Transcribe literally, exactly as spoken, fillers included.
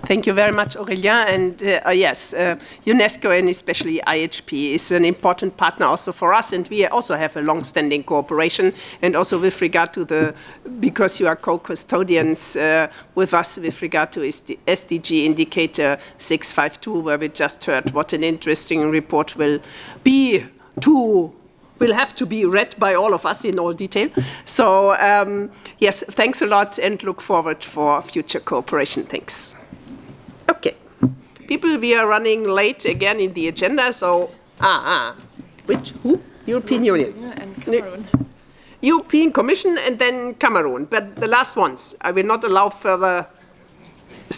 Thank you very much, Aurélien. And uh, uh, yes, uh, UNESCO and especially I H P is an important partner also for us. And we also have a long-standing cooperation. And also with regard to the, because you are co-custodians uh, with us with regard to S D G indicator six five two, where we just heard what an interesting report will be to will have to be read by all of us in all detail. So um, yes, thanks a lot and look forward for future cooperation. Thanks. Okay. People, we are running late again in the agenda, so, ah, ah. Which, who? European Union. And Cameroon. European Commission and then Cameroon. But the last ones, I will not allow further